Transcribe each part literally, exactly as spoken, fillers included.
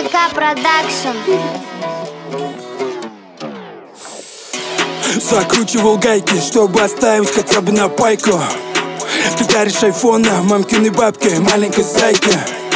ВК Продакшн. Закручивал гайки, чтобы оставить хотя бы на пайку. Ты даришь айфона мамкиной бабке, маленькой зайке.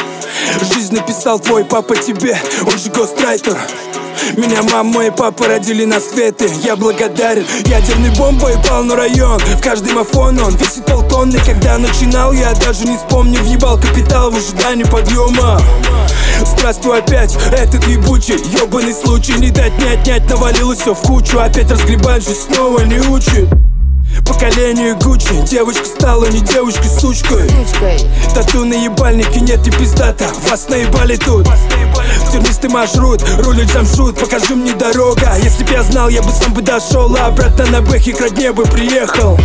Жизнь написал твой папа тебе, он же гострайтер. Меня мама и папа родили на свет, и я благодарен. Ядерной бомбой пал на район, в каждый мафон он весит полтонны. Когда начинал, я даже не вспомню, въебал капитал в ожидании подъема. Здравствуй опять, этот ебучий, ебаный случай. Не дать не отнять, навалилось все в кучу. Опять разгребать, жизнь снова не учит. Поколение Гуччи, девочка стала не девочкой, сучкой. Тату на ебальнике, нет и пиздата, вас наебали тут. Тернистый маршрут, рулит джамшут, покажи мне дорога. Если б я знал, я бы сам бы дошел, а обратно на бэхе к родне бы приехал.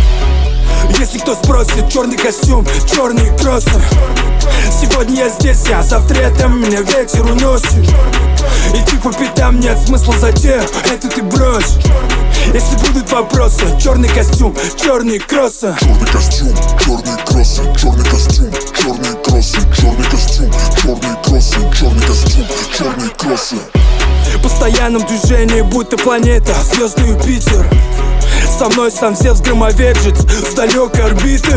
Если кто спросит, черный костюм, черные кроссы. Сегодня я здесь, а завтра там меня ветер уносит. Идти по пятам нет смысла, затею, это ты брось. Если будут вопросы, черный костюм, черные кроссы. Черный костюм, черные кроссы, черный костюм, черные кроссы, черный костюм, черные кроссы, черный костюм, черные кроссы. В постоянном движении, будто планета, звездный Юпитер. Со мной сам Зевс громовержец с далекой орбиты.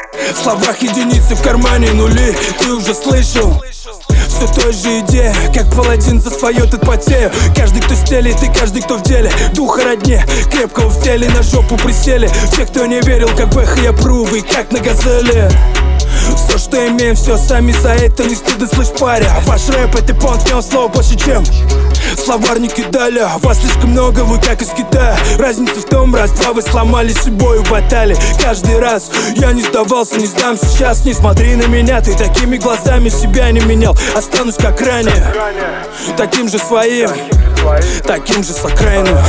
В словах единицы, в кармане нули, ты уже слышал. Все той же идея, как паладин за свое тут потею. Каждый, кто стелит, и каждый, кто в деле. Духа родне, крепкого в теле, на жопу присели. Те, кто не верил, как бэха я прувы, как на газели. Все, что имеем, все сами за это не стыдно, слышь, паря. Ваш рэп это понт, в нем слов больше, чем словарники дали. Вас слишком много, вы как из Китая. Разница в том, раз два вы сломались и бою батали. Каждый раз я не сдавался, не сдам сейчас. Не смотри на меня, ты такими глазами себя не менял. Останусь как ранее, таким же своим, таким же с окраины.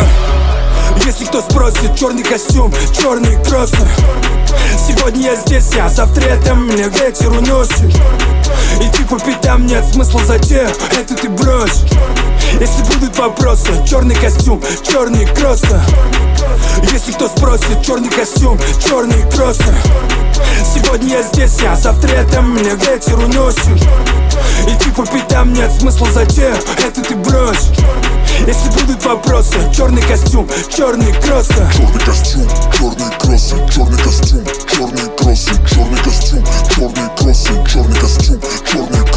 Если кто спросит, черный костюм, черные кроссы. Сегодня я здесь, а завтра там меня ветер уносит. Идти по пятам нет смысла, затею, это ты брось. Если будут вопросы, черный костюм, черные кроссы. Если кто спросит, черный костюм, черные кроссы. Сегодня я здесь, а завтра там меня ветер уносит. Идти по пятам нет смысла, затею, это ты брось. Если будут вопросы, черный костюм, черные кроссы. Черный костюм, черные кроссы, черный костюм, черные кроссы, черный костюм, черные кроссы, черный костюм, черные